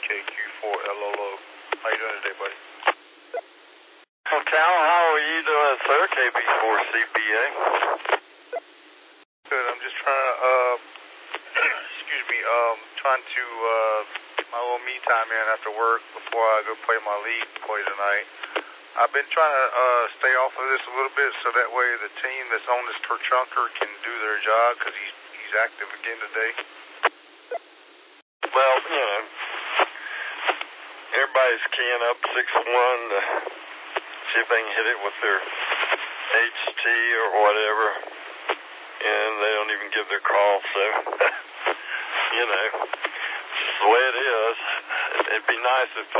KQ4LOO. How you doing today, buddy? Well, Cal, how are you doing, sir? KB4CBA. Good. I'm just trying to, excuse me, trying to get my little me time in after work before I go play my league play tonight. I've been trying to stay off of this a little bit so that way the team that's on this Turchunker can do their job because he's active again today. Well, you know, everybody's keying up 6-1 to see if they can hit it with their HT or whatever, and they don't even give their call, so, you know, it's just the way it is. It'd be nice if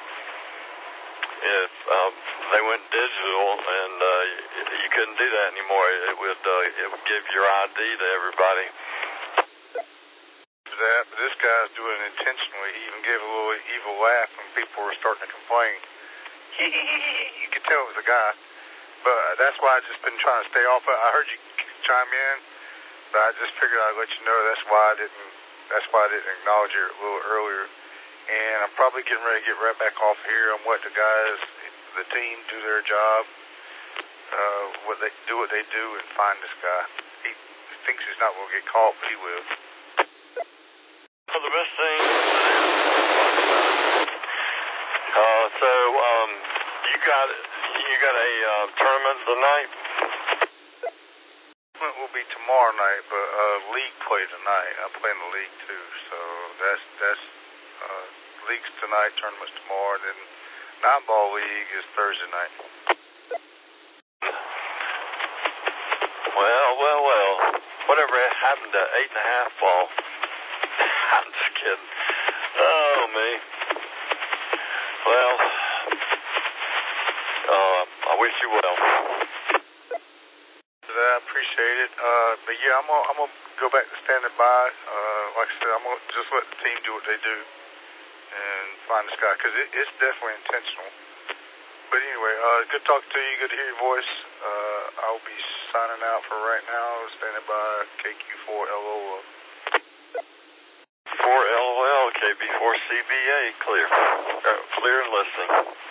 they went digital and you couldn't do that anymore. It would give your ID to everybody. But this guy's doing it intentionally. He even gave a little evil laugh when people were starting to complain. You could tell it was a guy. But that's why I've just been trying to stay off it. I heard you chime in, but I just figured I'd let you know that's why I didn't acknowledge you a little earlier. And I'm probably getting ready to get right back off here. I'm letting the team do their job, what they do and find this guy. He thinks he's not going to get caught, but he will. Well, the best thing you got a tournament tonight? Tournament will be tomorrow night, but league play tonight. I play in the league too, so that's league's tonight, tournament's tomorrow, and then 9-ball league is Thursday night. Well. Whatever happened to 8.5 ball? I'm just kidding. Oh, me. Well, I wish you well. I appreciate it. But yeah, I'm gonna go back to standing by. Like I said, I'm gonna just let the team do what they do and find this guy because it's definitely intentional. But anyway, good talking to you. Good to hear your voice. I'll be signing out for right now. Standing by KQ4LOL. 4LOL, KB4CBA, clear and listening.